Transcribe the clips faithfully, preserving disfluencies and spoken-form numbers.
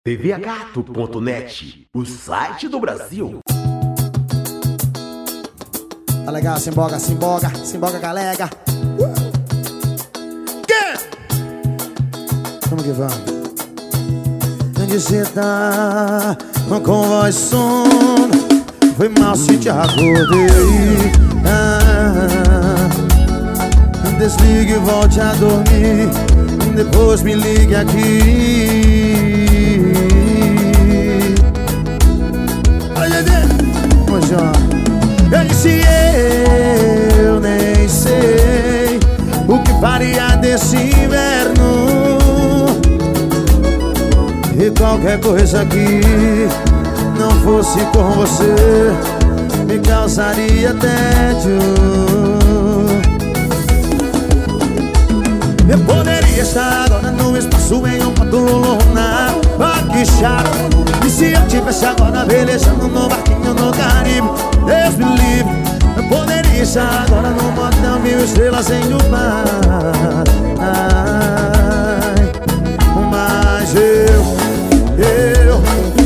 T V A gato ponto net, o site do Brasil. Tá legal, se emboga, se emboga, se emboga, galega. Uh! Yeah! Vamos que vamos. Onde cê tá? Com voz sono. Foi mal se te acordei. Ah, desligue e volte a dormir. Depois me ligue aqui. Hoje, ó, eu disse eu nem sei o que faria desse inverno. E qualquer coisa que não fosse com você me causaria tédio. Eu poderia estar agora no espaço em um padulona. Ah, que chato. E se eu tivesse agora velejando no barquinho no Caribe, Deus me livre. Eu poderia estar agora no motel mil estrelas em um mar. Ai, mas eu, eu,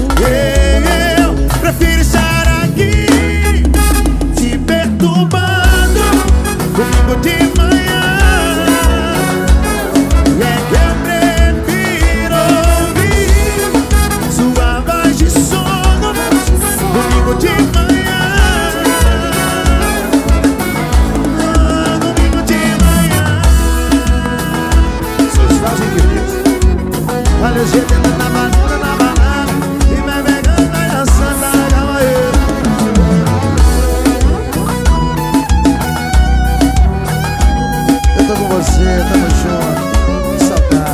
eu prefiro estar aqui te perturbando comigo de manhã. De manhã, ah, domingo de manhã. Seus fazem queridos. Olha o jeito anda na banana, na banana. E vai pegando, vai dançando, vai legal aí. Eu tô com você, tamo junto.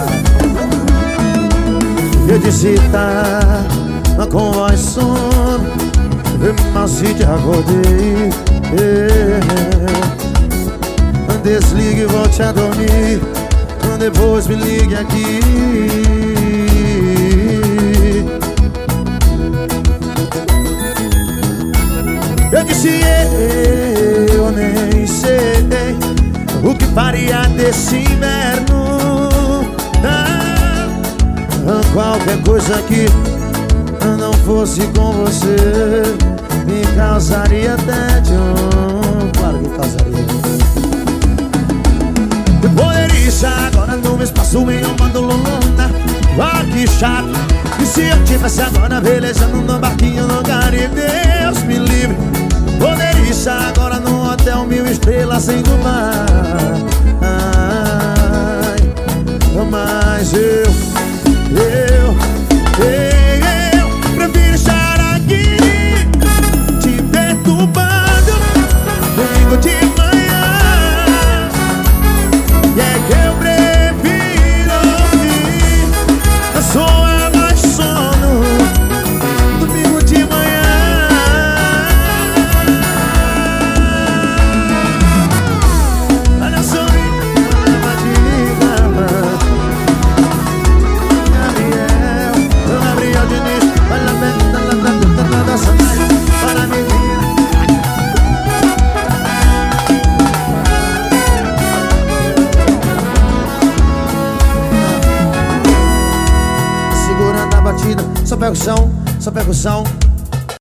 Saudade. Eu disse tá com voz sono. Mas se te acordei, é. Desligue e volte a dormir. Depois me ligue aqui. Eu disse eu nem sei o que faria desse inverno. Ah, qualquer coisa que não fosse com você me causaria tédio. Claro que causaria. Eu poderia estar agora no espaço em uma dolona. Ah, que chato. E se eu tivesse agora velejando no barquinho no Caribe, Deus me livre. Poderia estar agora no hotel mil estrelas sem do mar. Ai, mas eu, eu, eu prefiro estar aqui te perturbando domingo de manhã. E é que eu prefiro ouvir a sua voz sono domingo de manhã. Olha só, olha a dica, Gabriel, Gabriel Diniz. Olha a venda, olha a dança, olha a menina. Segurando a batida, só percussão, só percussão.